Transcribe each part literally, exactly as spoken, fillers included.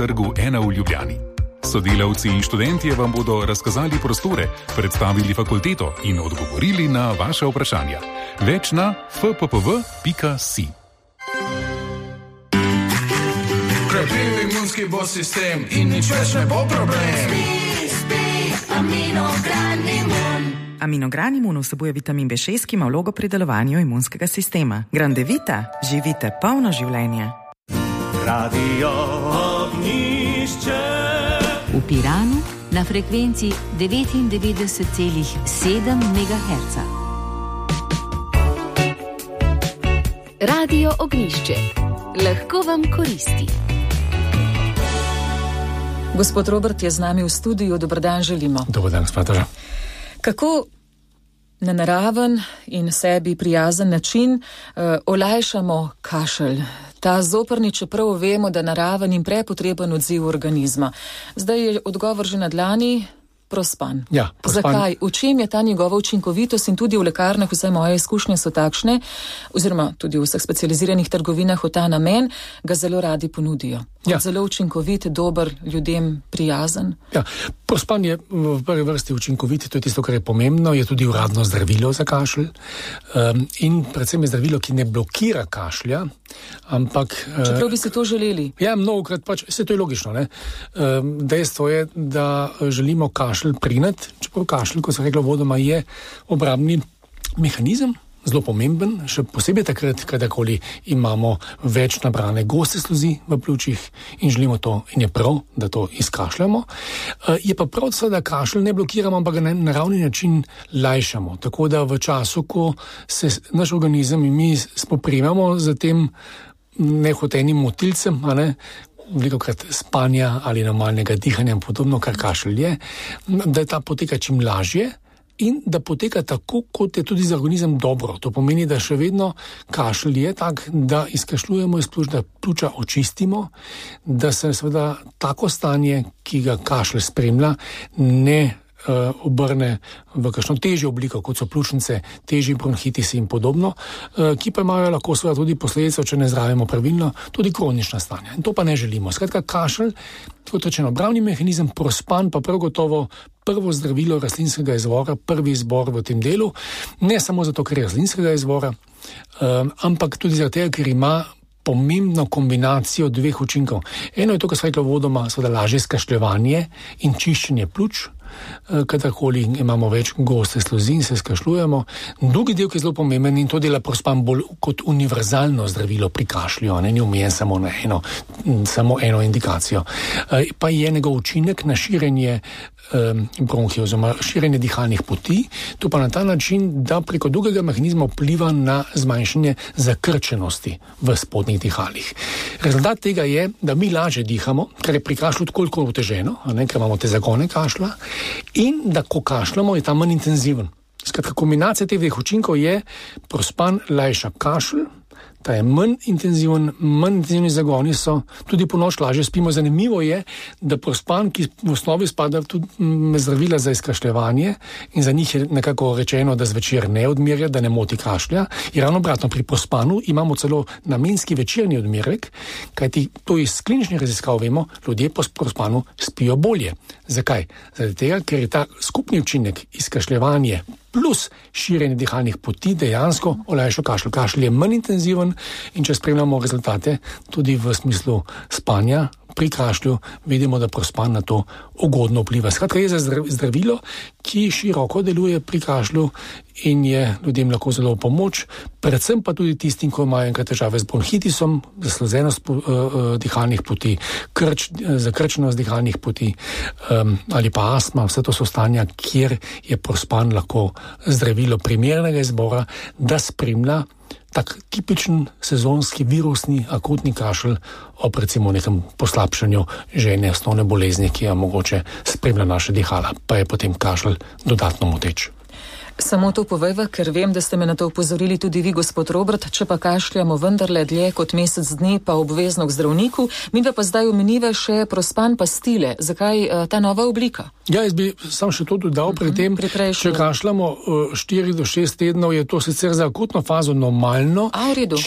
trgu ena v Ljubljani. Sodelavci in študentje vam bodo razkazali prostore, predstavili fakulteto in odgovorili na vaše vprašanja. Več na f p p v pika si. Krepil imunski bo sistem in nič več ne bo problem. Spi, spi, Aminogran Imun. Aminogran Imun vsebuje vitamin B šest, ki ima vlogo pri delovanju imunskega sistema. Grandevita, živite polno življenje. Radio Ognjišče. V Piranu na frekvenci devetindevetdeset celih sedem megaherca. Radio Ognjišče. Lahko vam koristi. Gospod Robert je z nami v studiu. Dober dan želimo. Dober dan, gospod. Kako na naraven in sebi prijazen način uh, olajšamo kašelj? Ta zoprni, čeprav vemo, da naraven in prepotreben odziv organizma. Zdaj je odgovor že na dlani, prospan. Ja, prospan. Zakaj? V čem je ta njegova učinkovitost in tudi v lekarnah, vse moje izkušnje so takšne, oziroma tudi v vseh specializiranih trgovinah v ta namen, ga zelo radi ponudijo. Ja. Zelo učinkovit, dober, ljudem prijazen. Ja, prospan je v prvi vrsti učinkovit, to je tisto, kar je pomembno, je tudi uradno zdravilo za kašelj um, in predvsem je zdravilo, ki ne blokira kašlja, ampak... Čeprav bi si to želeli? Ja, mnogokrat pač, vse to je logično, ne? Um, dejstvo je, da želimo kašelj prineti, čeprav kašelj, kot sem rekla vodoma, je obrambni mehanizem, zelo pomemben, še posebej takrat, kadarkoli imamo več nabrane goste sluzi v pljučih in želimo to, in je prav, da to izkašljamo. Je pa prav, da kašelj ne blokiramo, ampak ga na naravni način lajšamo. Tako da v času, ko se naš organizem in mi spoprijemamo z tem nehotenim motilcem, a ne, velikokrat spanja ali normalnega dihanja in podobno, kar kašelj je, da ta poteka čim lažje in da poteka tako, kot je tudi za organizem dobro. To pomeni, da še vedno kašelj je tak, da izkašljujemo iz pljuč, da pljuča očistimo, da se seveda tako stanje, ki ga kašelj spremlja, ne Uh, obrne v kakšno težjo obliko, kot so pljučnice, težji bronhitisi in podobno, uh, ki pa imajo lahko seveda tudi posledico, če ne zdravimo pravilno, tudi kronična stanja. In to pa ne želimo. Skratka, kašelj, kot rečeno, obrambni mehanizem, prospan pa prav gotovo prvo zdravilo rastlinskega izvora, prvi izbor v tem delu, ne samo zato, ker je rastlinskega izvora, um, ampak tudi zato, ker ima pomembno kombinacijo dveh učinkov. Eno je to, kar se reklo vodoma, seveda lažje skašljevanje in čiščenje pljuč, kadarkoli imamo več goste sluzi in se skašljujemo. Drugi del, ki je zelo pomemben in to dela prospan bolj kot univerzalno zdravilo pri kašlju, ne, ni omejen samo na eno, samo eno indikacijo. Pa je njegov učinek na širjenje bronhij, oziroma širjenje dihalnih poti, to pa na ta način, da preko drugega mehanizma vpliva na zmanjšanje zakrčenosti v spodnjih dihalih. Rezultat tega je, da mi lažje dihamo, kar je pri kašlju tako oteženo, ne, ker imamo te zagone kašlja, in da ko kašljamo, je ta manj intenziven. Skratka, kombinacija teh dveh učinkov je prospan lajša kašelj, ta je manj intenziven, manj intenzivni zagoni so, tudi po noč lažje spimo. Zanimivo je, da prospan, ki v osnovi spada tudi med zdravila za izkašljevanje in za njih je nekako rečeno, da zvečer ne odmerja, da ne moti kašlja, je ravno obratno. Pri prospanu imamo celo namenski večerni odmerek, kajti to iz kliničnih raziskav vemo, ljudje po prospanu spijo bolje. Zakaj? Zaradi tega, ker je ta skupni učinek izkašljevanje plus širjenje dihalnih poti dejansko olajša kašelj. Kašelj je manj intenziven in če spremljamo rezultate tudi v smislu spanja pri kašlju, vidimo, da prospan na to ugodno vpliva. Skratka, je za zdravilo, ki široko deluje pri kašlju in je ljudem lahko zelo v pomoč, predvsem pa tudi tistim, ko imajo enkrat težave z bronhitisom, zaslozenost uh, uh, dihalnih poti, krč, zakrčenost dihalnih poti um, ali pa astma. Vse to so stanja, kjer je prospan lahko zdravilo primernega izbora, da spremlja tak tipičen sezonski virusni akutni kašelj ob recimo nekem poslabšanju žene osnovne bolezni, ki je mogoče spremlja naše dihala, pa je potem kašelj dodatno moteč. Samo to povejva, ker vem, da ste me na to upozorili tudi vi, gospod Robert, če pa kašljamo vendarle dlje kot mesec dni, pa obvezno k zdravniku, mi pa zdaj omeniva še prospan pastile. Zakaj uh, ta nova oblika? Ja, jaz bi sam še to dodal pri tem, pri če kašljamo uh, štiri do šest tednov, je to sicer za akutno fazo normalno, A, v redu. Če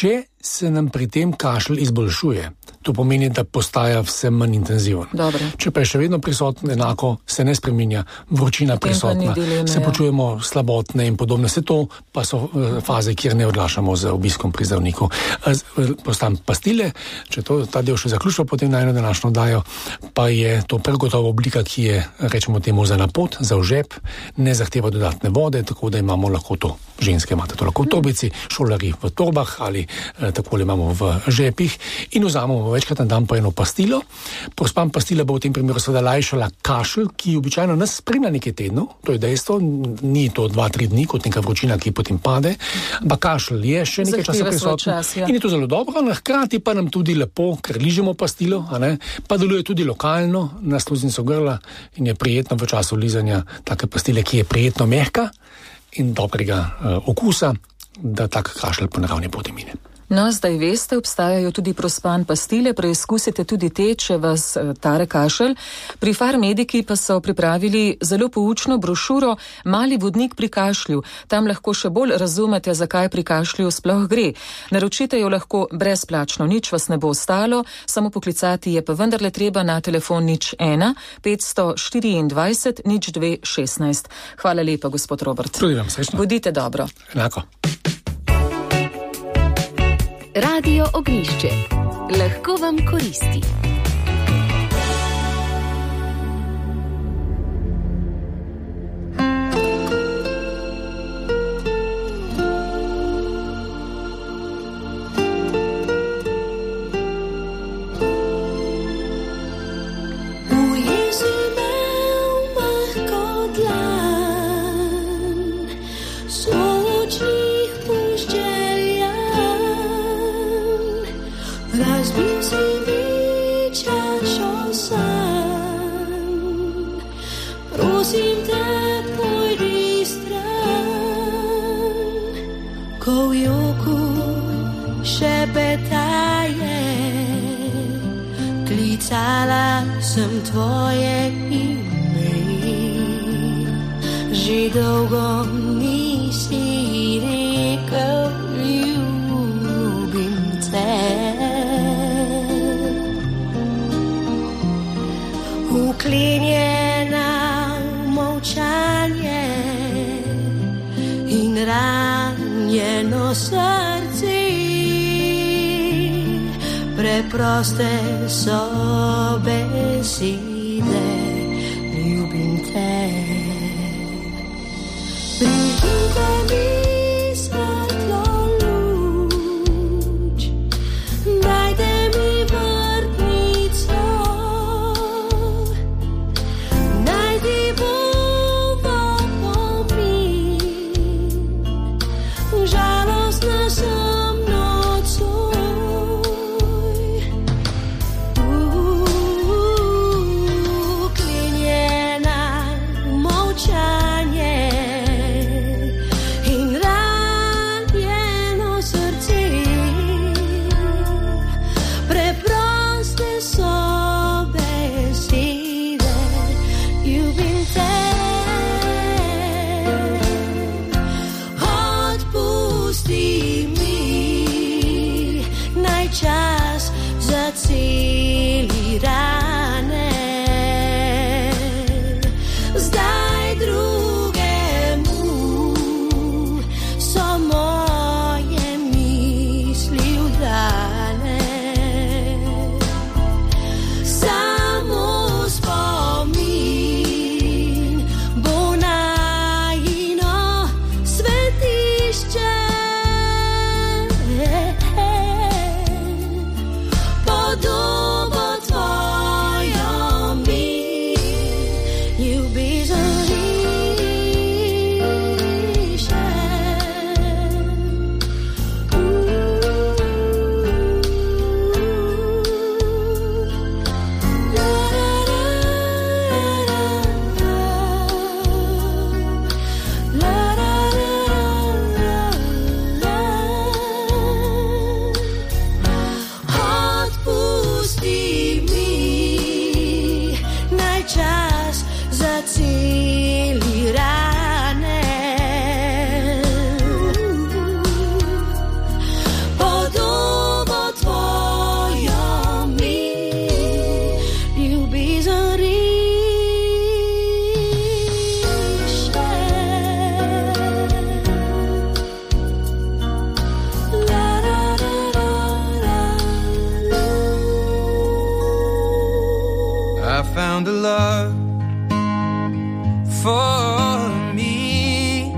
se nam pri tem kašelj izboljšuje. To pomeni, da postaja vse manj intenziven. Dobre. Če pa je še vedno prisoten enako, se ne spreminja, vročina prisotna, dileme, se počujemo ja. slabotne in podobne. Vse to pa so faze, kjer ne odlašamo z obiskom pri zdravniku. Postam pastile, če to, ta del še zaključimo, potem na eno današnjo dajo, pa je to pregotovo oblika, ki je, rečemo temu, za napot, za vžep, ne zahteva dodatne vode, tako da imamo lahko to. Ženske imate to lahko v torbici, šolari v torbah ali eh, takole imamo v žepih in vzamemo večkrat na dan po eno pastilo. Prospam pastila bo v tem primeru seveda lajšala kašelj, ki običajno nas spremlja nekaj tednov, to je dejstvo, ni to dva, tri dni kot neka vročina, ki potem pade, ampak kašelj je še nekaj časa prisoten ja. in je to zelo dobro, no, hkrati pa nam tudi lepo, ker ližemo pastilo, a ne, pa deluje tudi lokalno na sluznico grla in je prijetno v času lizanja take pastile, ki je prijetno mehka in dobrega uh, okusa, da tak kašelj po naravni poti mine. No, zdaj veste, obstajajo tudi prospan pastile, preizkusite tudi te, če vas tare kašelj. Pri Farmediki pa so pripravili zelo poučno brošuro Mali vodnik pri kašlju. Tam lahko še bolj razumete, zakaj pri kašlju sploh gre. Naročite jo lahko brezplačno, nič vas ne bo ostalo, samo poklicati je pa vendarle treba na telefon nič ena, petsto štiriindvajset, nič dve, šestnajst. Hvala lepa, gospod Robert. Tudi vam srečno. Bodite dobro. Enako. Radio Ognjišče. Lahko vam koristi. Klicala sem tvoje ime, že dolgo nisi rekel ljubim te. Uklenjena v molčanje in ranjeno srce, preproste so besede, ljubim te. Prižite mi svetlo luč, dajte mi vrtnico, naj ti bova pomin, žalostna sem. I found a love for me.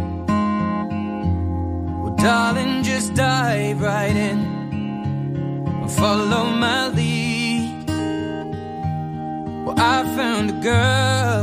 Well, darling, just dive right in and follow my lead. Well, I found a girl,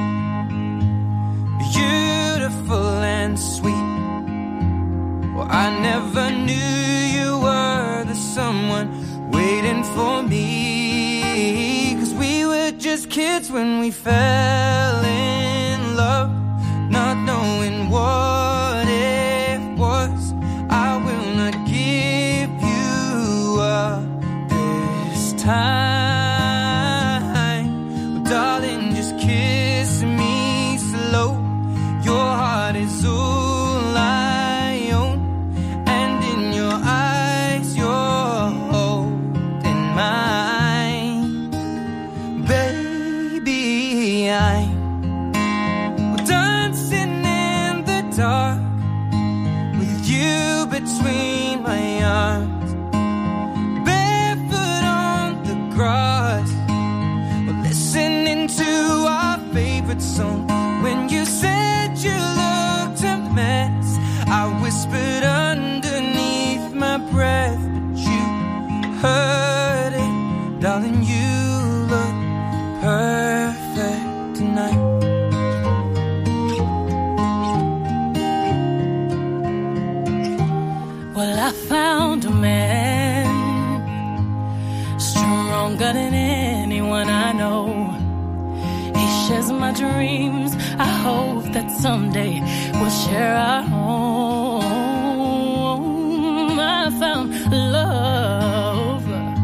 beautiful and sweet. Well, I never knew you were the someone waiting for me, 'cause we were just kids when we fell in love, not knowing what it was. I will not give you up this time. Well, darling, just kiss me slow. Your heart is all I own, and in your eyes you're holding mine. Baby, I'm dancing in the dark with you between my arms, barefoot on the grass. We're listening to our favorite song. When you said you looked a mess, I whispered underneath my breath, but you heard it. Darling, you look perfect tonight. Well, I found a man stronger than anyone I know. He shares my dreams. I hope that someday we'll share our home. I found love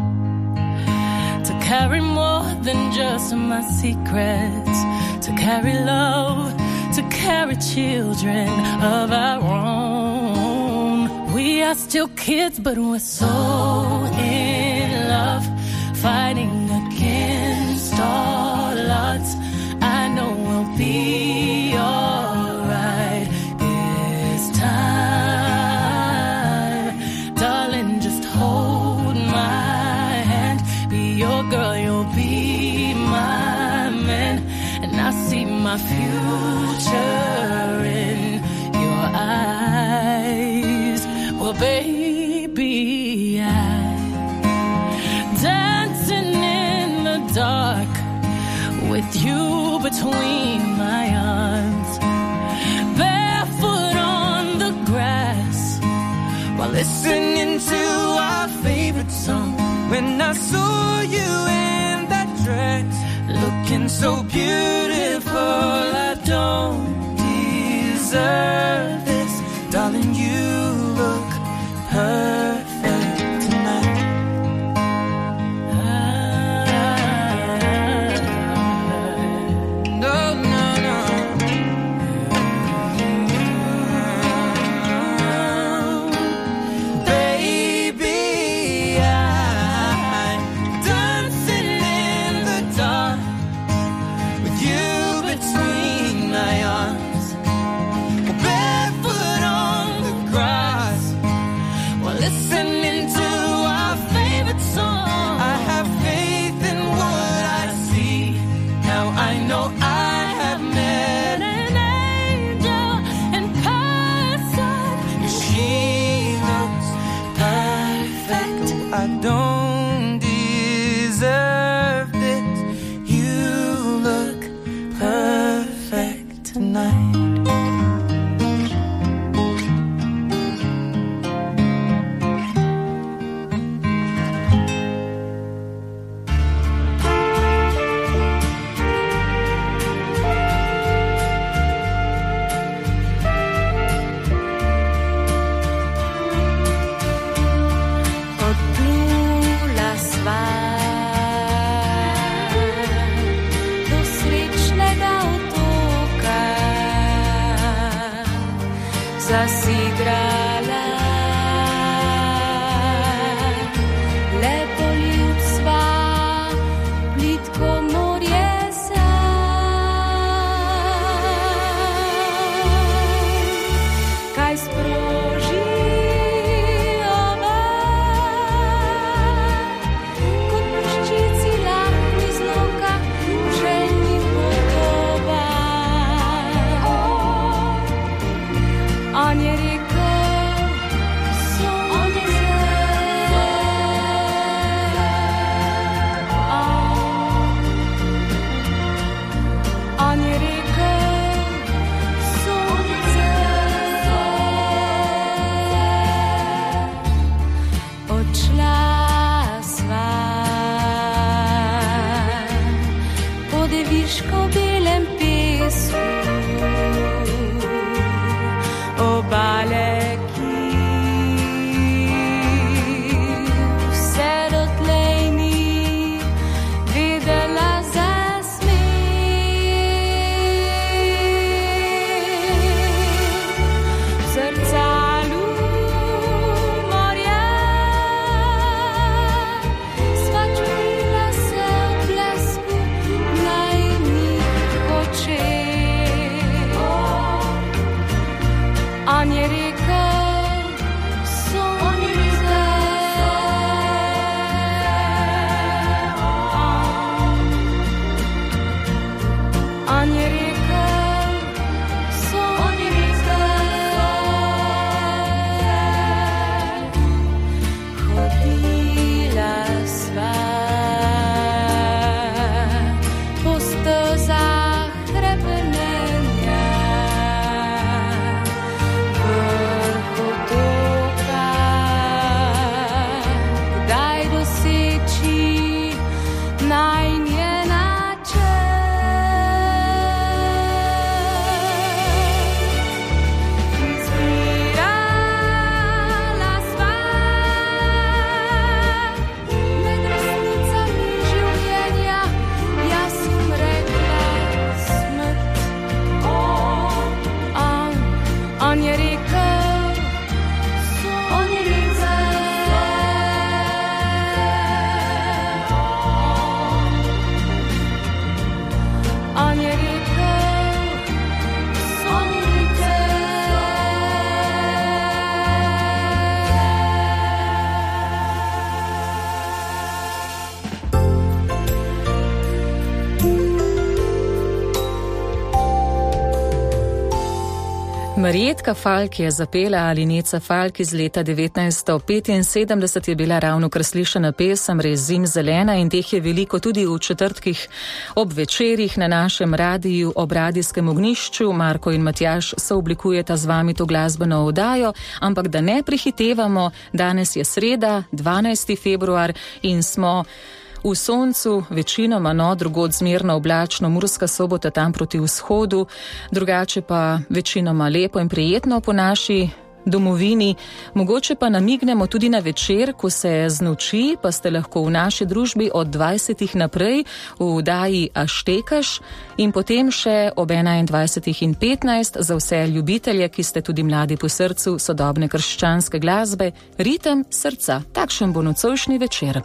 to carry more than just my secrets, to carry love, to carry children of our own. We are still kids, but we're so in love, fighting against all odds. I know we'll be alright this time. Darling, just hold my hand. Be your girl, you'll be my man. And I see my future in your eyes. Well, baby, I'm dancing in the dark with you between my arms, barefoot on the grass, while listening to our favorite song. When I saw you in that dress, looking so beautiful, I don't deserve this. Darling, you look perfect tonight. No, no, no. Baby, I'm dancing in the dark with you between my arms, barefoot on the grass, while listening to our favorite song. I have faith in what I see. Now I know I have met an angel in person. She looks perfect. I don't deserve this. You look perfect tonight. Odplula sva do srečnega otoka, zasigrala lepo ljudstva, plitko morje deviško belem pesku, obale, ki vse dotlej ni videla za smeh. V zrcalu morja sva čutila se v blesku najinih očeh. On je rekel, sonce, on je rekel, sonce, hodila sva po stezah hrepenenja, vrh otoka, kdaj doseči najin je načrt. Izbirala sva med resnicami življenja, jaz sem rekla smrt. On, on je rekel, on je rekel, on je rekel, sonce. Marjetka Falk je zapela Alineca Falk iz leta devetnajststo petinsedemdeset, je bila ravno kar slišana pesem, res zimzelena, in teh je veliko tudi v četrtkih ob večerih na našem radiju ob radijskem ognjišču. Marko in Matjaž sooblikujeta z vami to glasbeno oddajo, ampak da ne prehitevamo, danes je sreda, dvanajsti februar, in smo v soncu, večinoma no, drugod zmerno oblačno, Murska Sobota tam proti vzhodu, drugače pa večinoma lepo in prijetno po naši domovini. Mogoče pa namignemo tudi na večer, ko se znoči, pa ste lahko v naši družbi od dvajsetih naprej v oddaji A štekaš, in potem še ob enaindvajsetih in petnajst za vse ljubitelje, ki ste tudi mladi po srcu sodobne krščanske glasbe, Ritem srca. Takšen bo nocojšnji večer.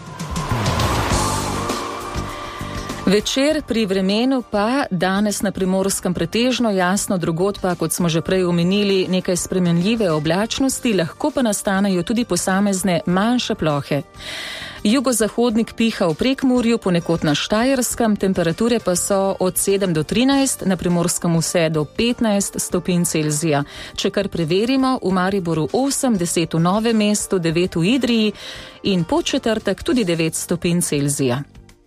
Večer pri vremenu pa danes na Primorskem pretežno jasno, drugod pa, kot smo že prej omenili, nekaj spremenljive oblačnosti, lahko pa nastanejo tudi posamezne manjše plohe. Jugozahodnik piha v Prekmurju, ponekod na Štajerskem, temperature pa so od sedem do trinajst, na Primorskem vse do petnajst stopinj Celzija. Če kar preverimo, v Mariboru osem, deset v Novem mestu, devet v Idriji in po četrtek tudi devet stopinj Celzija.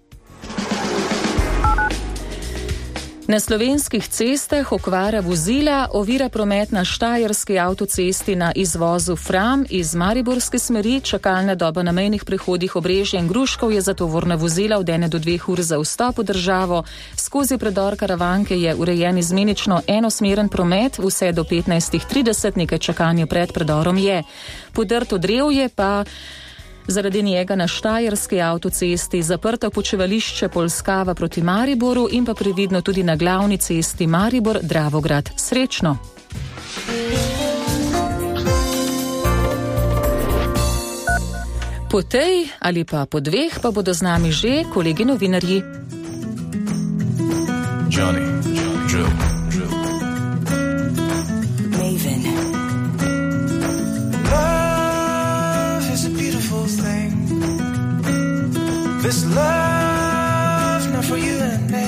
Na slovenskih cestah okvara vozila ovira promet na Štajerski avtocesti na izvozu Fram iz mariborske smeri. Čakalna doba na mejnih prehodih Obrežje in Gruškov je za tovorna vozila od ene do dveh ur za vstop v državo. Skozi predor Karavanke je urejen izmenično enosmeren promet, vse do petnajst trideset, nekaj čakanja pred predorom je. Podrto Drevje pa zaradi njega na Štajerski avtocesti, zaprto počivališče Polskava proti Mariboru in pa previdno tudi na glavni cesti Maribor-Dravograd. Srečno! Po tej ali pa po dveh pa bodo z nami že kolegi novinarji. Johnny, Johnny, Drill, Drill. Maven. Love is a beautiful thing. This love's not for you and me.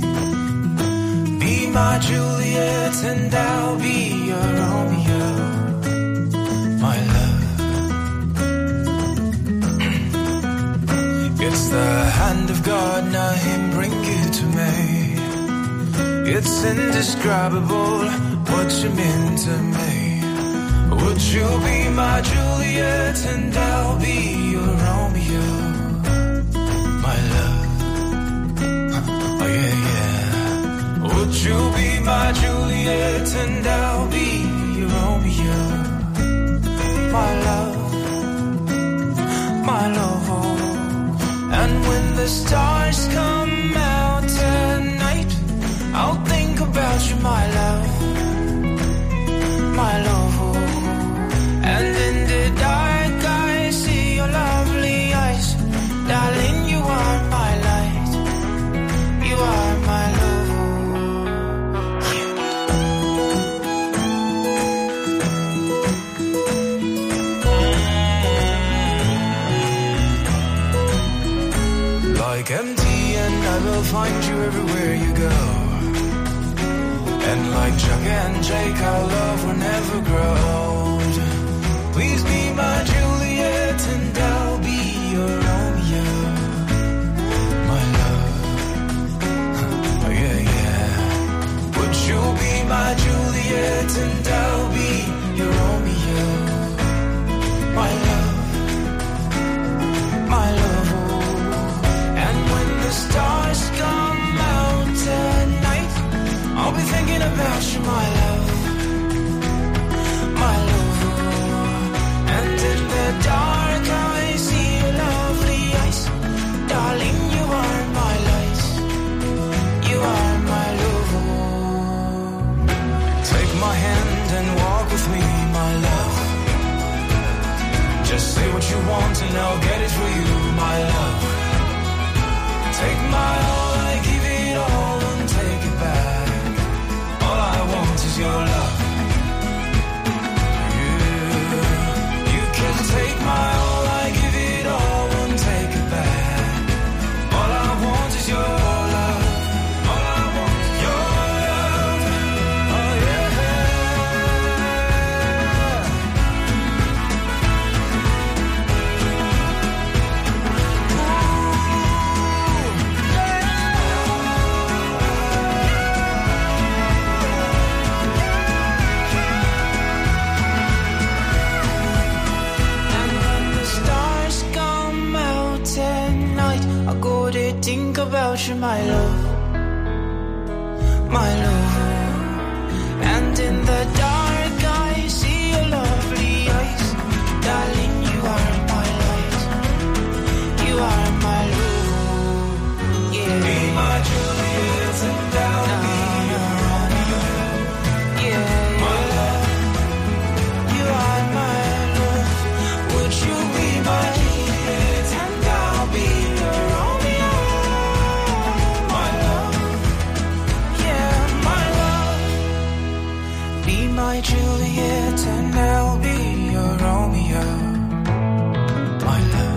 Be my Juliet and I'll be your Romeo. My love. It's the hand of God, now him bring you to me. It's indescribable what you mean to me. Would you be my Juliet and I'll be your Romeo? My love. Oh, be my Juliet and I'll be your Romeo. My love, my love, oh. And when the stars come out tonight, I'll think about you, my love, my love, oh. And in the dark I see your lovely eyes, darling, you are my light, you are my love. Like empty and I will find you everywhere you go. And like Chuck and Jake, our love will never grow old. Please be my Juliet and I'll be your Romeo. My love, oh yeah, yeah. Would you be my Juliet and I'll be your Romeo. My love, my love, oh. And when the stars come out tonight, I'll be thinking about you, my love, my love, oh. And in the dark I see your lovely eyes, darling, you are my light, you are my love, oh. Take my hand and walk with me, my love. Just say what you want and I'll get it for you, my love. Take my all, I give it all and take it back. All I want is your love. You, you can take my all, I give it all and take it back. All I want is your love. All I want is your love. Oh yeah. Think about you, my love, my love. And in the dark I see your lovely eyes, darling, you are my light, you are my love, yeah. Be my Juliet and I'll be your Romeo, yeah, my love, you are my love. Would you be my Juliet and I'll be your Romeo? My Juliet and I'll be your Romeo, my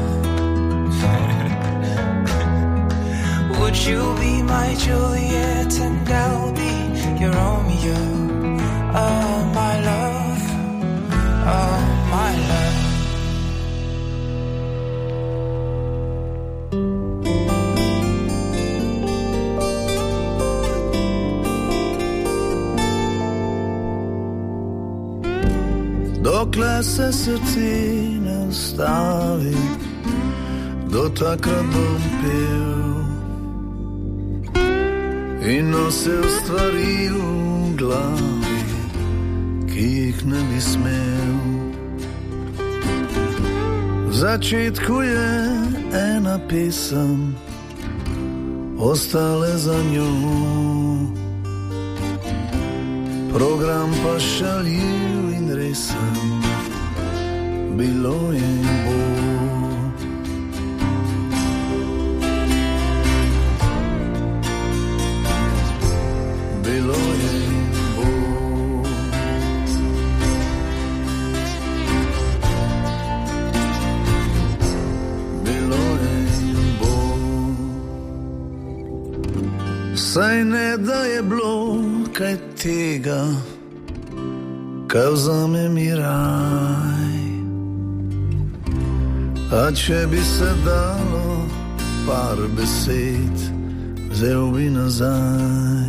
love. Would you be my Juliet and I'll be your Romeo? Oh, my love, oh, my love. Dokler se srce ne ustavi, do takrat bom pel in nosil stvari v glavi, ki jih ne bi smel. V začetku je ena pesem, ostale za njo, program pa šaljiv in resen, bilo je in bo. Bilo je in bo. Bilo je in bo. Saj ne da je bilo kaj tega, kaj vzame mi raj. A če bi se dalo par besed, vzel bi nazaj.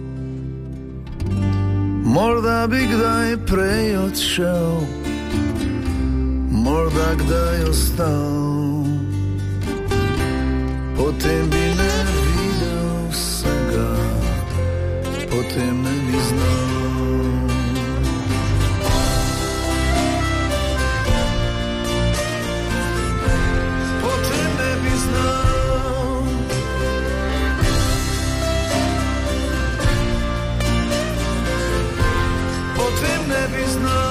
Morda bi kdaj prej odšel, morda kdaj ostal, potem bi ne videl vsega, potem potem ne bi znal. Potem ne bi znal. Potem ne bi znal.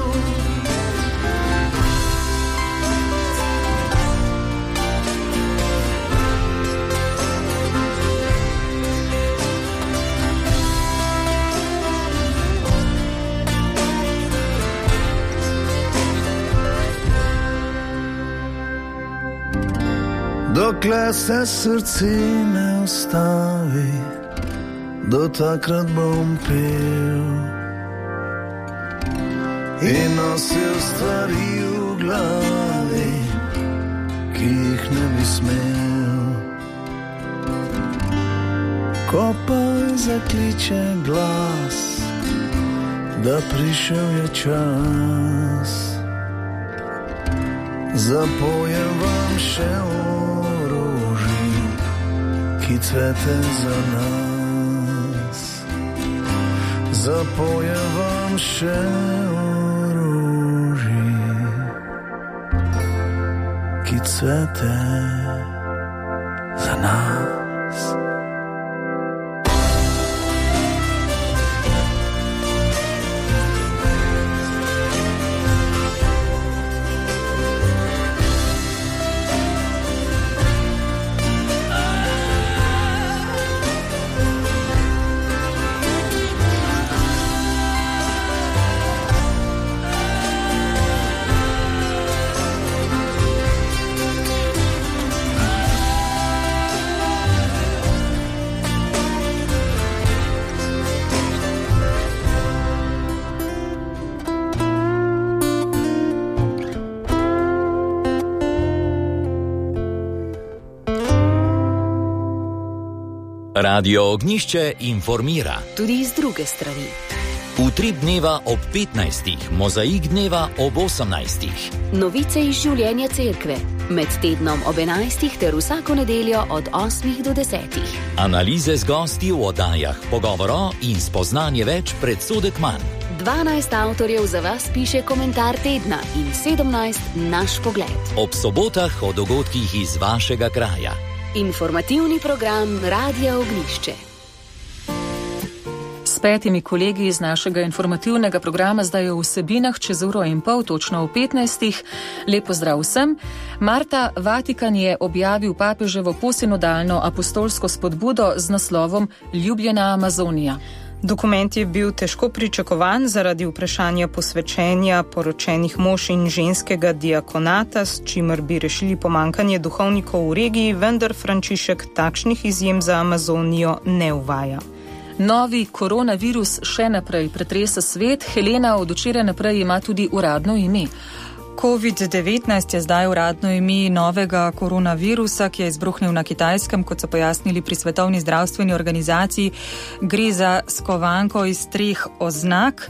Dokler se srce ne ustavi, do takrat bom pel in nosil stvari v glavi, ki jih ne bi smel. Ko pa zakliče glas, da prišel je čas, zapojem vam še oroži, ki cvete za nas. Zapojem vam še oroži, ki cvete za nas. Radio Ognjišče informira. Tudi iz druge strani. Utrip dneva ob petnajstih, mozaik dneva ob osemnajstih. Novice iz življenja cerkve. Med tednom ob enajstih ter vsako nedeljo od osmih do desetih. Analize z gosti v oddajah, pogovoro in spoznanje več, predsodek manj. dvanajst avtorjev za vas piše komentar tedna in sedemnajst naš pogled. Ob sobotah o dogodkih iz vašega kraja. Informativni program Radia Ognjišče. S petimi kolegi iz našega informativnega programa zdaj o vsebinah čez uro in pol, točno v petnajstih. Lep pozdrav vsem. Marta, Vatikan je objavil papeževo posinodalno apostolsko spodbudo z naslovom Ljubljena Amazonija. Dokument je bil težko pričakovan zaradi vprašanja posvečenja poročenih mož in ženskega diakonata, s čimer bi rešili pomankanje duhovnikov v regiji, vendar Frančišek takšnih izjem za Amazonijo ne uvaja. Novi koronavirus še naprej pretresa svet. Helena od včeraj naprej ima tudi uradno ime. covid devetnajst je zdaj uradno ime novega koronavirusa, ki je izbruhnil na Kitajskem, kot so pojasnili pri Svetovni zdravstveni organizaciji. Gre za skovanko iz treh oznak.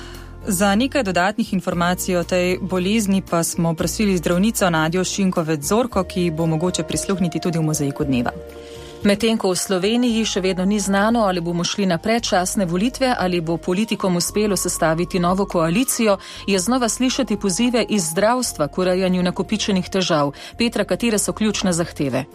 Za nekaj dodatnih informacij o tej bolezni pa smo prosili zdravnico Nadjo Šinkovec-Zorko, ki bo mogoče prisluhniti tudi v mozaiku dneva. Medtem ko v Sloveniji še vedno ni znano, ali bomo šli na predčasne volitve ali bo politikom uspelo sestaviti novo koalicijo, je znova slišati pozive iz zdravstva k urejanju nakopičenih težav. Petra, katere so ključne zahteve?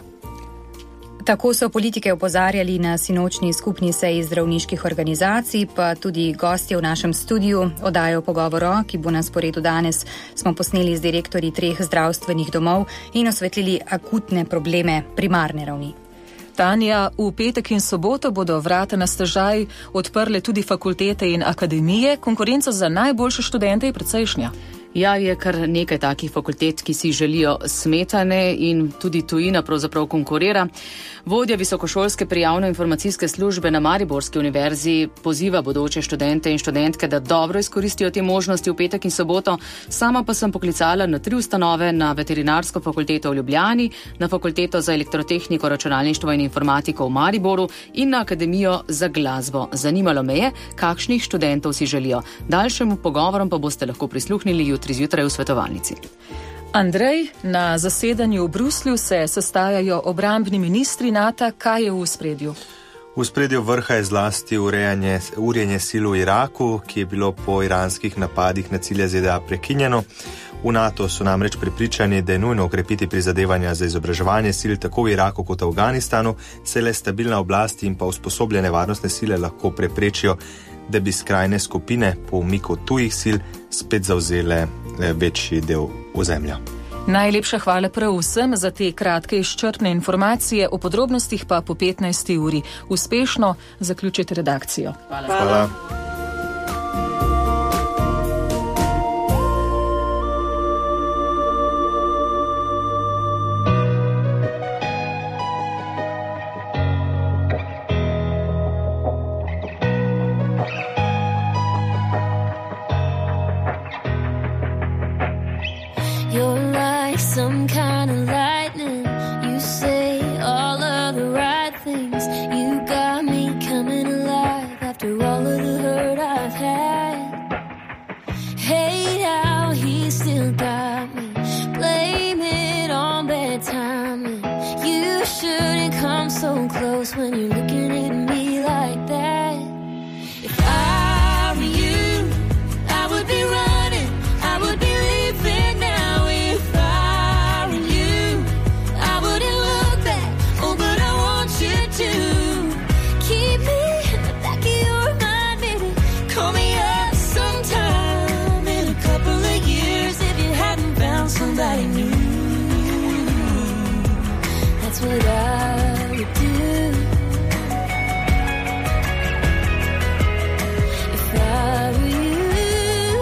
Tako so politike opozarjali na sinočni skupni seji zdravniških organizacij, pa tudi gostje v našem studiu. Oddajo Pogovoro, ki bo na sporedu danes, smo posneli z direktorji treh zdravstvenih domov in osvetlili akutne probleme primarne ravni. Tanja, v petek in soboto bodo vrata na stežaj odprle tudi fakultete in akademije. Konkurenca za najboljše študente je precejšnja. Ja, je kar nekaj takih fakultet, ki si želijo smetane in tudi tujina pravzaprav konkurira. Vodja visokošolske prijavno-informacijske službe na Mariborski univerzi poziva bodoče študente in študentke, da dobro izkoristijo te možnosti v petek in soboto. Sama pa sem poklicala na tri ustanove, na veterinarsko fakulteto v Ljubljani, na fakulteto za elektrotehniko, računalništvo in informatiko v Mariboru in na akademijo za glasbo. Zanimalo me je, kakšnih študentov si želijo. Daljšemu pogovorom pa boste lahko prisluhnili jutri zjutraj v svetovalnici. Andrej, na zasedanju v Bruslju se sestajajo obrambni ministri NATO. Kaj je v ospredju? V V spredju vrha je zlasti urejanje, urjenje sil v Iraku, ki je bilo po iranskih napadih na cilje Z D A prekinjeno. V NATO so namreč prepričani, da je nujno ukrepiti prizadevanja za izobraževanje sil tako v Iraku kot v Afganistanu, saj le stabilna oblast in pa usposobljene varnostne sile lahko preprečijo, da bi skrajne skupine po umiku tujih sil spet zavzele večji del ozemlja. Najlepša hvala prav vsem za te kratke izčrpne informacije, o podrobnostih pa po petnajsti uri. Uspešno zaključite redakcijo. Hvala. Hvala. Some kind of lightning, you say all of the right things. You got me coming alive after all of the hurt I've had. Hate how he still got me, blame it on bad timing. You shouldn't come so close when you're looking at me like that. If I were you, I would be running, I would be leaving now. Somebody new. That's what I would do if I were you.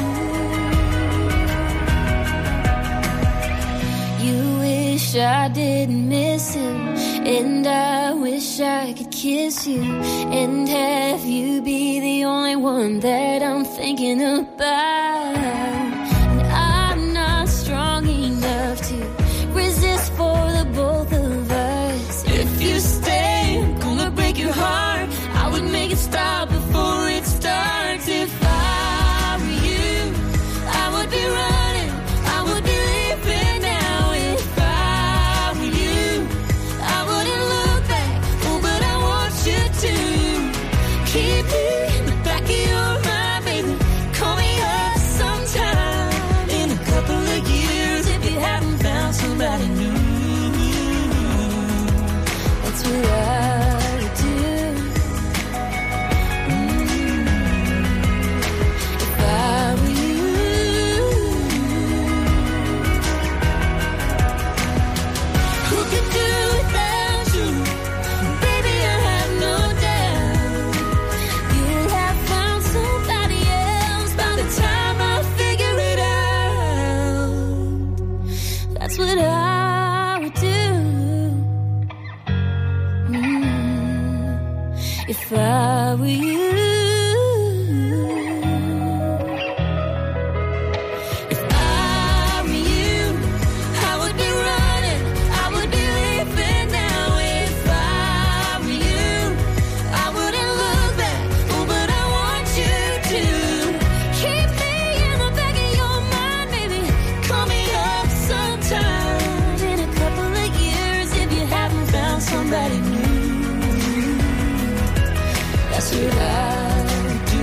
You wish I didn't miss him, and I wish I could kiss you and have you be the only one that I'm thinking about. Strong enough to resist for the both of us. If you stay, I'm gonna break your heart. I would make it stop before it starts. If I were you, I would be running, I would be leaving now. If I were you, I wouldn't look back, oh, but I want you to keep me in the back of your mind, baby. Call me up sometime in a couple of years if you haven't found somebody new. That's what I would do. Mm. If I were you, who could do without you? Baby, I have no doubt you'll have found somebody else by the time I figure it out. That's what I would do. Mm. If I were you. If I were you, I would be running, I would be leaving now. If I were you, I wouldn't look back, oh, but I want you to keep me in the back of your mind, baby. Call me up sometime in a couple of years if you haven't found somebody new. That's what I would do.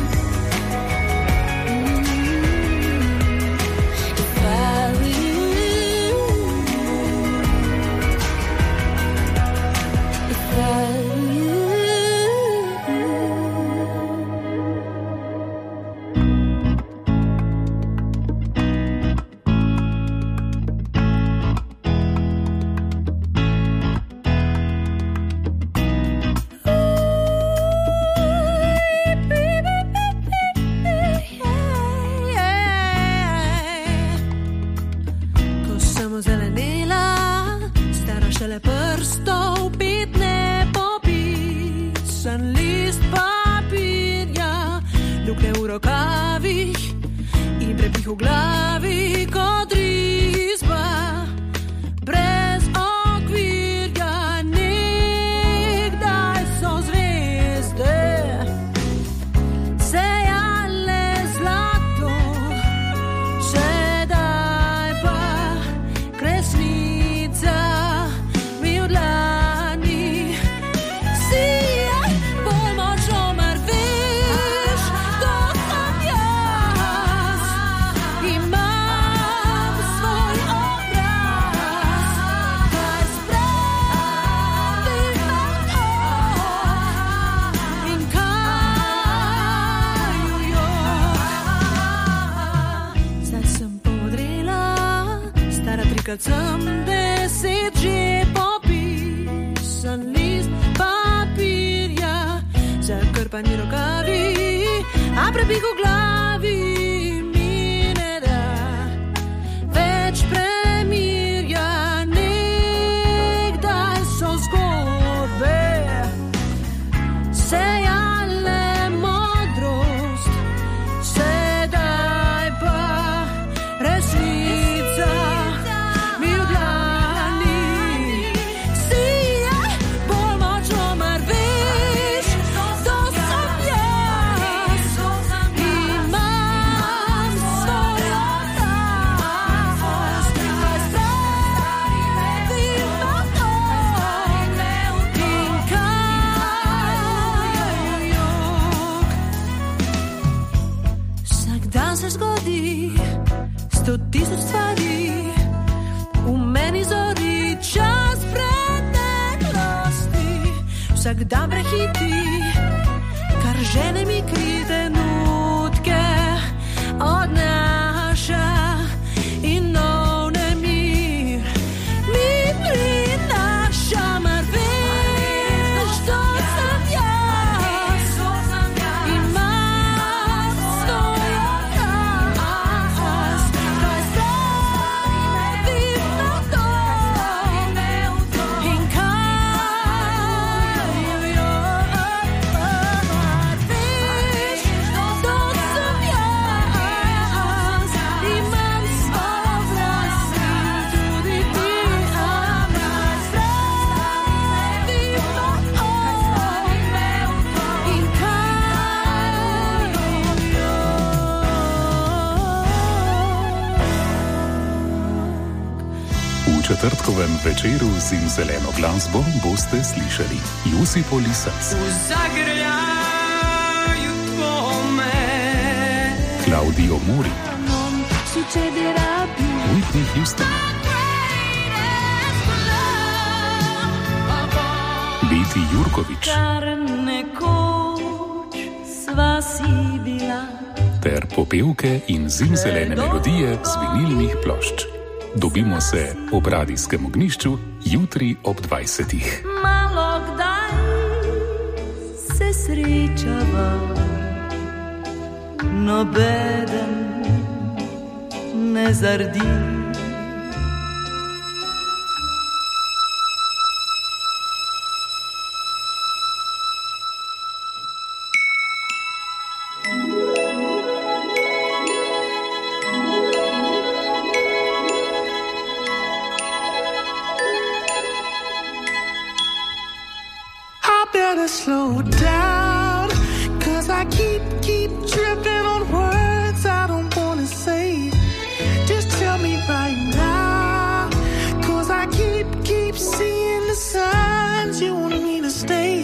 Mm. If I were you, if I were you. Ko sem ozelenela, stara šele prstov, pet nepopisan list papirja, luknje v rokavih in prepih v glavi kot risba. Brez okvirja, nekdaj so zvezde sejale zlato, sedaj pa kresnica mi v dlani. Si sem deset že popisan list papirja, zakrpani rokavi, a prebih v glavi mi ne da več premirja. Nekdaj so zgodbe sejale modrost, sedaj pa resnica mi v dlani sije bolj močno, mar veš, to sem jaz, imam svojo rast, kaj stari me vidno to in kaj jok. Vsak dan se zgodi sto tisoč stvari, v meni zori čas preteklosti. Vsak dan prehiti, kar žene mi krite nutke odnaša in nov nemir mi prinaša, mar veš, to sem jaz, imam svojo rast, kaj stari me vidno to in kaj jok. Mar veš, to sem jaz, imam svojo rast in tudi ti, a mar stari me vidno to in kaj V četrtkovem večeru z zeleno glasbo boste slišali Josipo Lisac, Zagrljaju tvome, Claudio Muri, non succederà più. Whitney Houston, Biti Jurkovič Kar nekoč sva si bila. ter popevke in zimzelene melodije z vinilnih plošč. Dobimo se ob radijskem ognjišču jutri ob dvajsetih. Malo kdaj se srečava, nobeden ne zardi. I better slow down, cause I keep, keep tripping on words I don't wanna say. Just tell me right now, cause I keep, keep seeing the signs you want me to stay.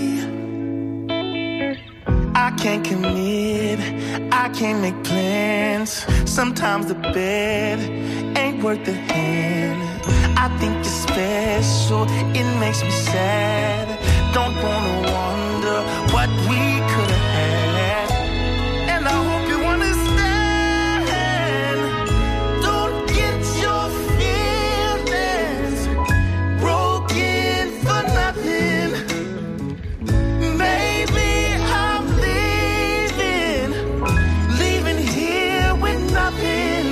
I can't commit, I can't make plans. Sometimes the bed ain't worth the hand. I think you're special, it makes me sad. Don't wanna wonder what we could have had. And I hope you understand. Don't get your feelings broken for nothing. Maybe I'm leaving, leaving here with nothing.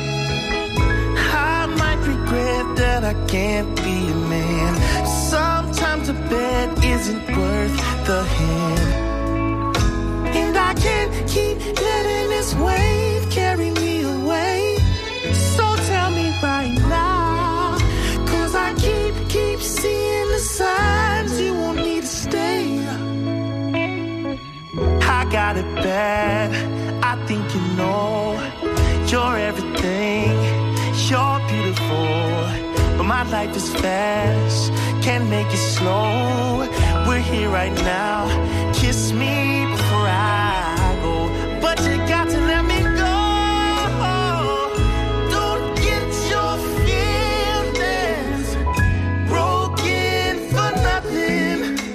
I might regret that I can't be a man. Sometimes a bed isn't worth the hand. And I can't keep letting this wave carry me away. So tell me right now, cause I keep, keep seeing the signs you want me to stay. I got it bad, I think you know. You're everything, you're beautiful. But my life is fast, can't make it slow. We're here right now, kiss me before I go. But you got to let me go. Don't get your feelings broken for nothing.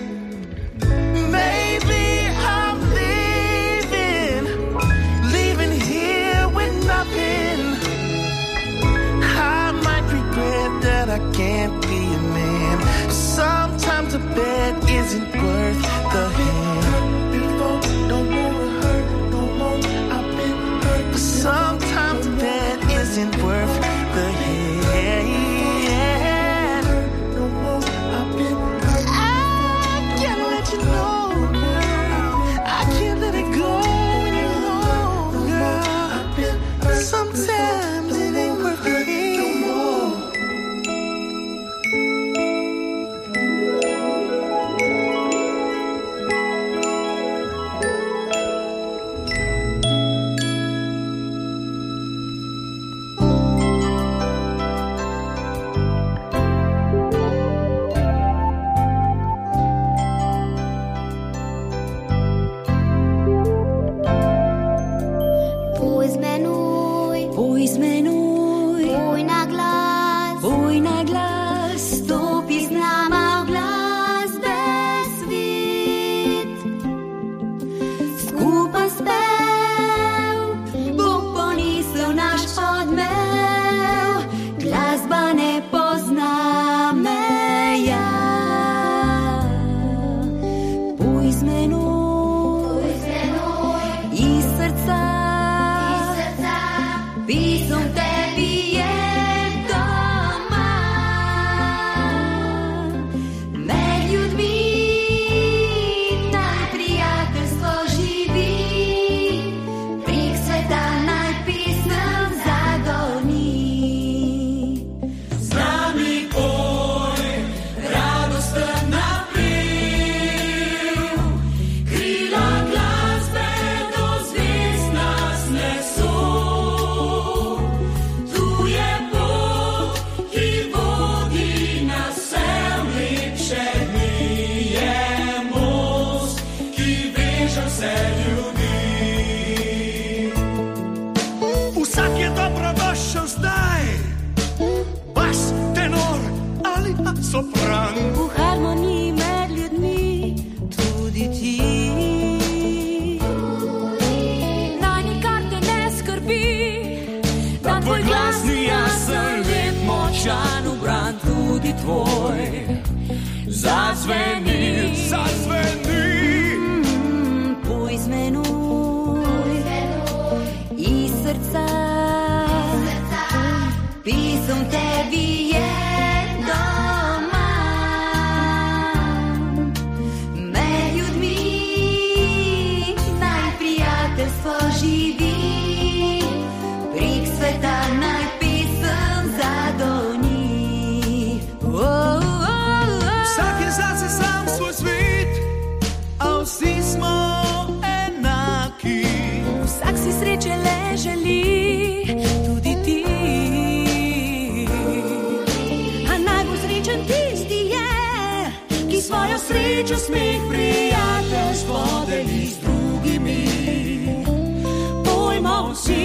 Maybe I'm leaving, leaving here with nothing. I might regret that. ti tvoj zazveni, zazveni. Mm, poizmenuj iz srca, pisem tebi je doma. Med ljudmi naj prijateljstvo živi, prek sveta naj pesem zadoni. Oh, oh, oh. Vsak je zase sam svoj svet, a vsi smo enaki. Vsak si sreče le želi, tudi ti. A najbolj srečen tisti je, ki svojo srečo, smeh, prijateljstvo deli z drugimi. Pojmo vsi.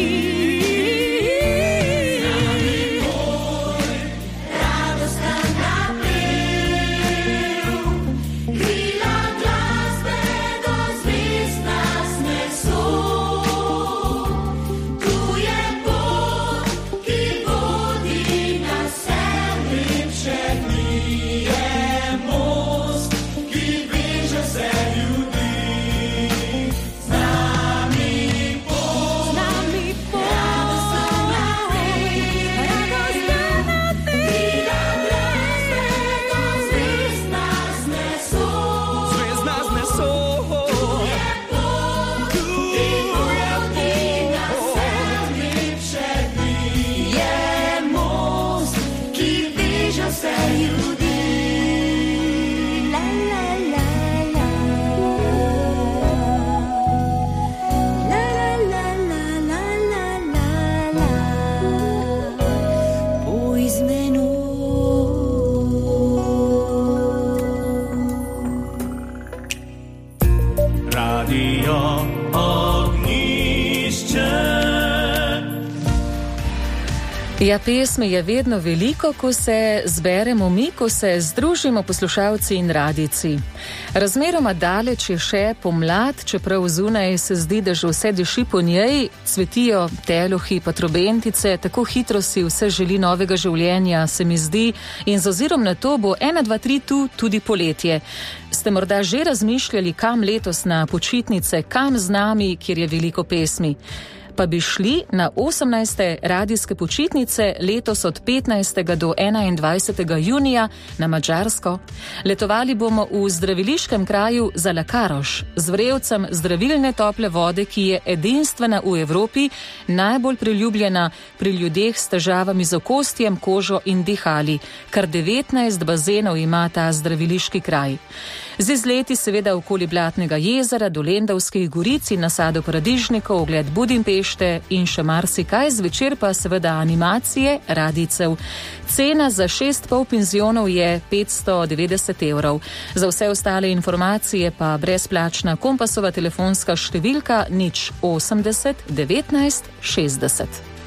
Ja, pesmi je vedno veliko, ko se zberemo mi, ko se združimo poslušalci in radijci. Razmeroma daleč je še pomlad, čeprav zunaj se zdi, da že vse diši po njej, cvetijo telohi pa trobentice, tako hitro si vse želi novega življenja, se mi zdi, in z ozirom na to bo ena, dva, tri tu tudi poletje. Ste morda že razmišljali, kam letos na počitnice, kam z nami, kjer je veliko pesmi? Pa bi šli na osemnajste radijske počitnice letos od petnajstega do enaindvajsetega junija na Madžarsko. Letovali bomo v zdraviliškem kraju Zalakaroš z vrelcem zdravilne tople vode, ki je edinstvena v Evropi, najbolj priljubljena pri ljudeh s težavami z okostjem, kožo in dihali. Kar devetnajst bazenov ima ta zdraviliški kraj. Z izleti seveda okoli Blatnega jezera do Lendavskih goric in nasado paradižnikov, ogled Budimpešte in še marsikaj, zvečer pa seveda animacije radijcev. Cena za šest polpenzionov je petsto devetdeset evrov. Za vse ostale informacije pa brezplačna kompasova telefonska številka nič osemdeset devetnajst šestdeset.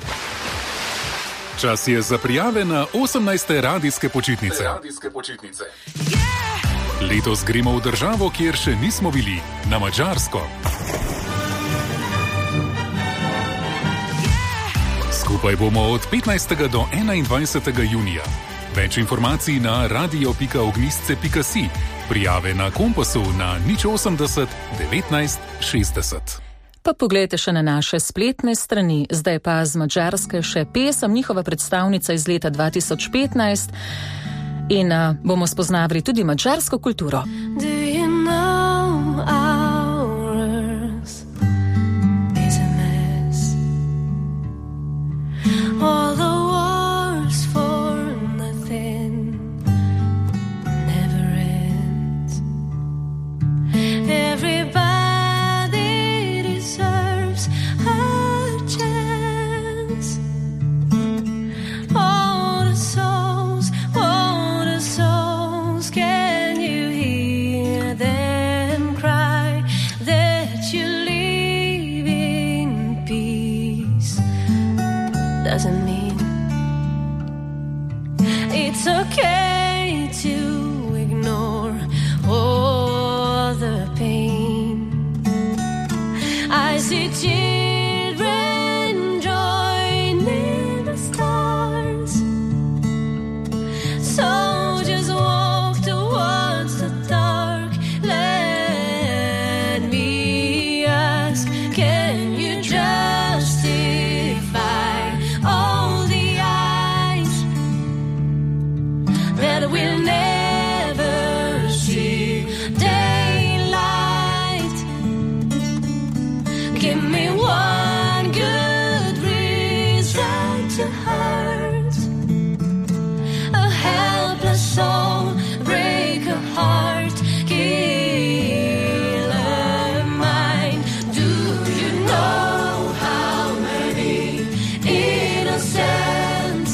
Čas je za prijave na osemnajste radijske počitnice. Radijske počitnice. Letos gremo v državo, kjer še nismo bili, na Madžarsko. Skupaj bomo od petnajstega do enaindvajsetega junija. Več informacij na radio pika ognistce pika si, prijave na kompasu na nič osemdeset devetnajst šestdeset. Pa poglejte še na naše spletne strani, zdaj pa z Madžarske še pesem, njihova predstavnica iz leta dva tisoč petnajst in uh, bomo spoznavali tudi madžarsko kulturo. Do you know our earth is a mess? All the wars for nothing never ends. Everybody deserves a chance. All the souls, all the souls, can you hear them cry that you live in peace? Doesn't mean it's okay to ignore all the pain. I see children joining the stars, so Give me one good reason to hurt. A helpless soul, break a heart, kill a mind. Do you know how many innocent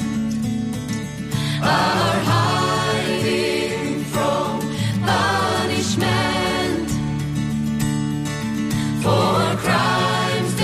are hiding from punishment for crimes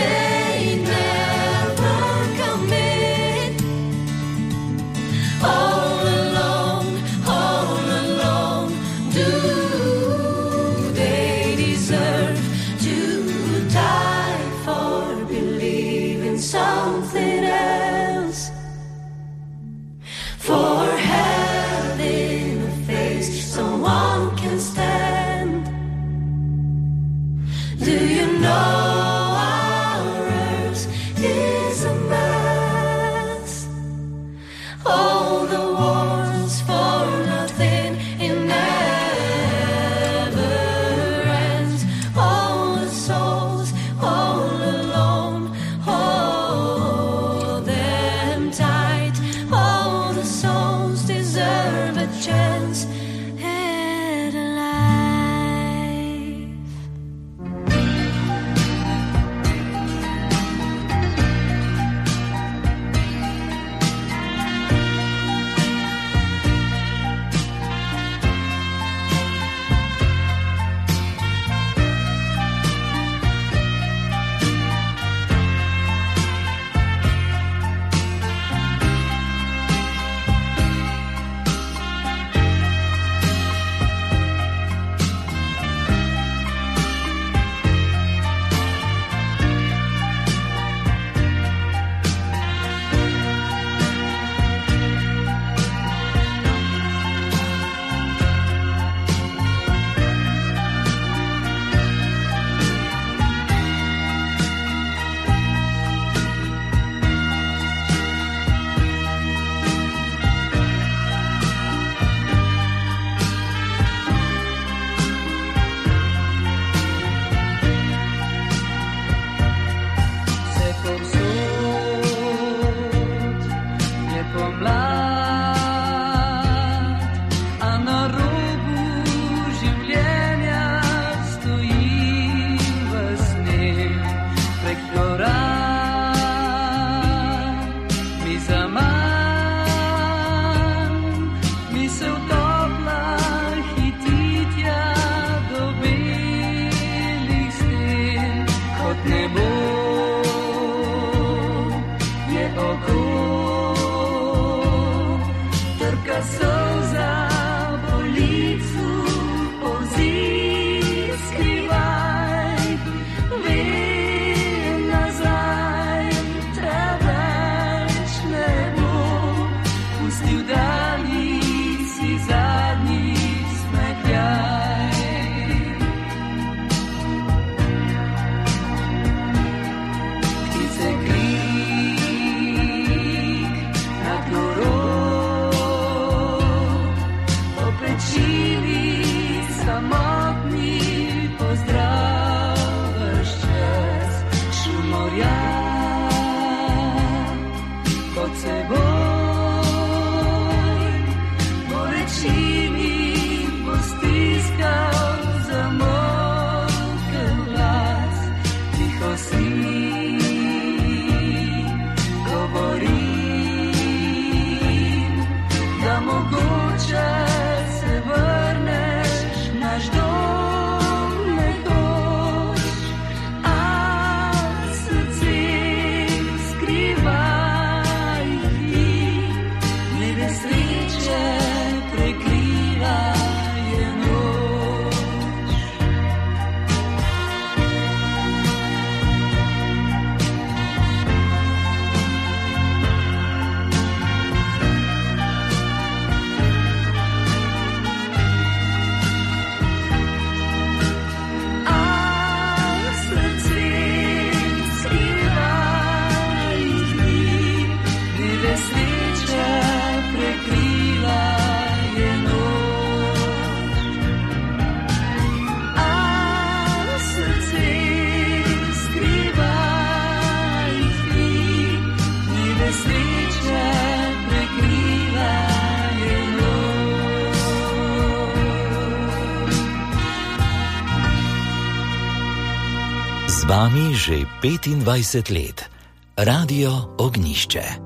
vami že petindvajset let. Radio Ognišče.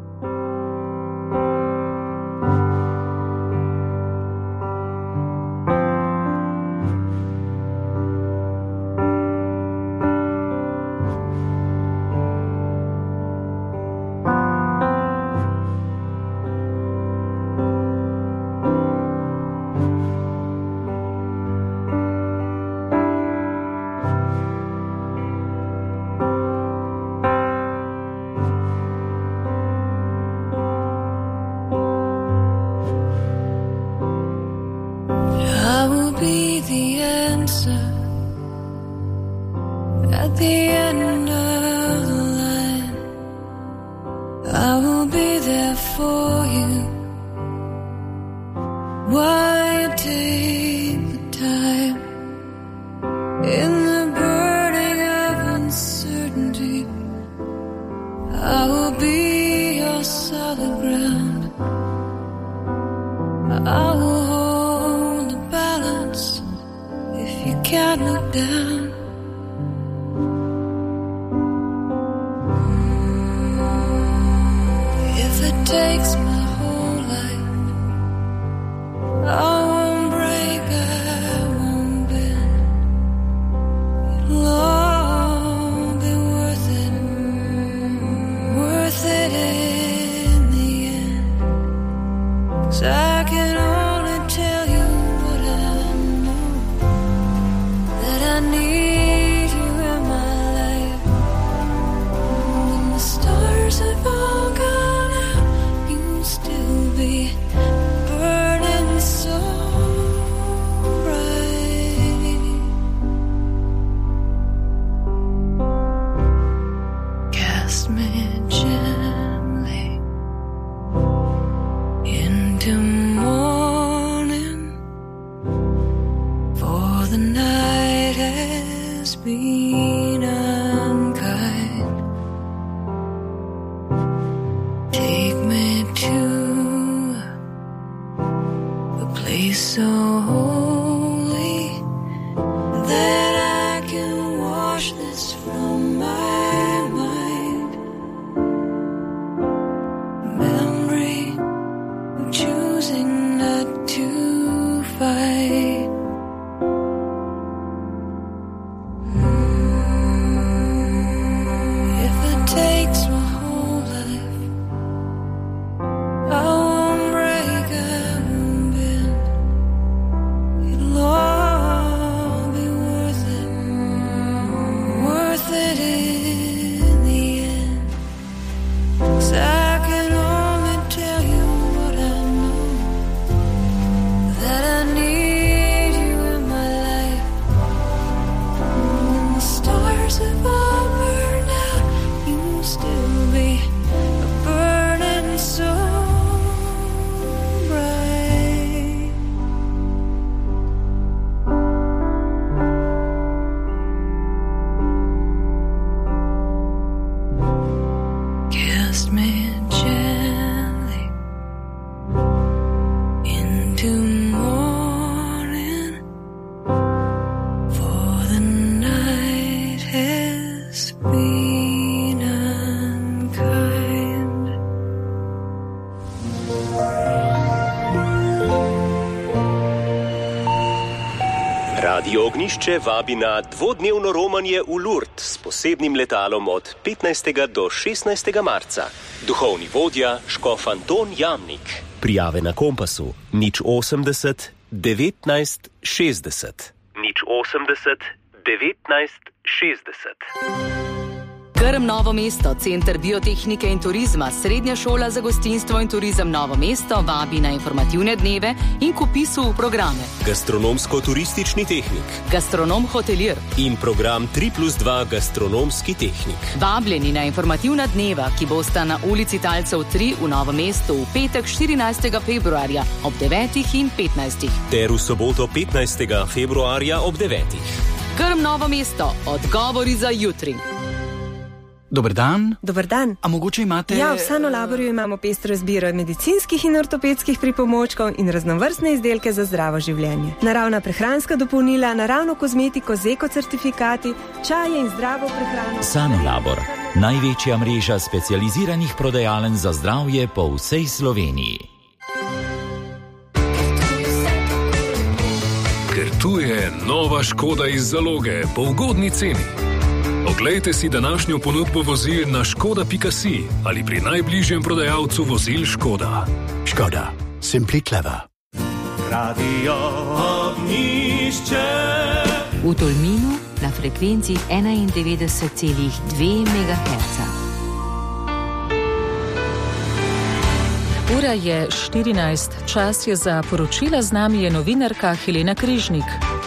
Radio Ognišče vabi na dvodnevno romanje v Lourdes s posebnim letalom od petnajstega do šestnajstega marca. Duhovni vodja škof Anton Jamnik. Prijave na Kompasu nič osemdeset devetnajst šestdeset. nič osemdeset devetnajst šestdeset. Grm Novo mesto, Center biotehnike in turizma, Srednja šola za gostinstvo in turizem Novo mesto vabi na informativne dneve in k vpisu v programe. Gastronomsko-turistični tehnik, gastronom hotelir in program tri plus dva gastronomski tehnik. Vabljeni na informativna dneva, ki bosta na ulici Talcev tri v Novem mestu v petek štirinajstega februarja ob devetih in petnajstih. Ter v soboto petnajstega februarja ob devetih. Grm Novo mesto, odgovori za jutri. Dober dan. Dober dan. A mogoče imate... Ja, v Sanolaborju imamo pestro izbiro medicinskih in ortopedskih pripomočkov in raznovrstne izdelke za zdravo življenje. Naravna prehranska dopolnila, naravno kozmetiko z ekocertifikati, čaje in zdravo prehrano. Sanolabor, največja mreža specializiranih prodajaln za zdravje po vsej Sloveniji. Ker tu je nova Škoda iz zaloge po ugodni ceni. Oglejte si današnjo ponudbo vozil na škoda pika si ali pri najbližjem prodajalcu vozil Škoda. Škoda. Simply clever. Radio Ognišče. V Tolminu na frekvenci enaindevetdeset celih dve megaherca. Ura je štirinajst, čas je za poročila, z nami je novinarka Helena Križnik.